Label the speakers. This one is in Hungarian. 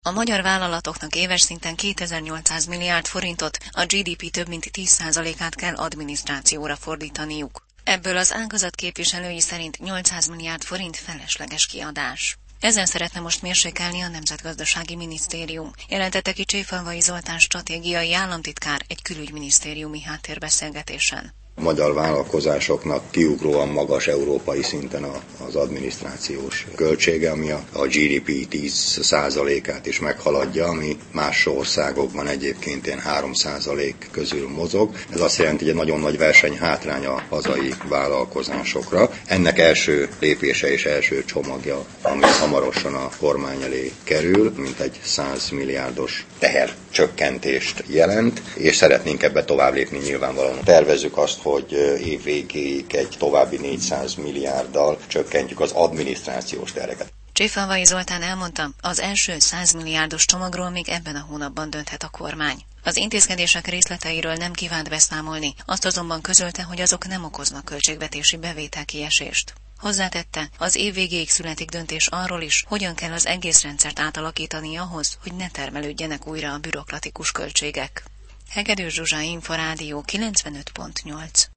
Speaker 1: A magyar vállalatoknak éves szinten 2800 milliárd forintot, a GDP több mint 10%-át kell adminisztrációra fordítaniuk. Ebből az ágazat képviselői szerint 800 milliárd forint felesleges kiadás. Ezen szeretne most mérsékelni a Nemzetgazdasági Minisztérium, jelentette ki Cséfalvai Zoltán stratégiai államtitkár egy külügyminisztériumi háttérbeszélgetésen.
Speaker 2: A magyar vállalkozásoknak kiugróan magas európai szinten az adminisztrációs költsége, ami a GDP 10%-át is meghaladja, ami más országokban egyébként ilyen 3% közül mozog. Ez azt jelenti, hogy egy nagyon nagy versenyhátrány a hazai vállalkozásokra. Ennek első lépése és első csomagja, ami hamarosan a kormány elé kerül, mint egy 100 milliárdos tehercsökkentést jelent, és szeretnénk ebbe tovább lépni nyilvánvalóan. Tervezzük azt, hogy év végéig egy további 400 milliárddal csökkentjük az adminisztrációs terheket.
Speaker 1: Cséfalvai Zoltán elmondta, az első 100 milliárdos csomagról még ebben a hónapban dönthet a kormány. Az intézkedések részleteiről nem kívánt beszámolni, azt azonban közölte, hogy azok nem okoznak költségvetési bevételkiesést. Hozzátette, az év végéig születik döntés arról is, hogyan kell az egész rendszert átalakítani ahhoz, hogy ne termelődjenek újra a bürokratikus költségek. Hegedűs Zsuzsa, Inforádió 95.8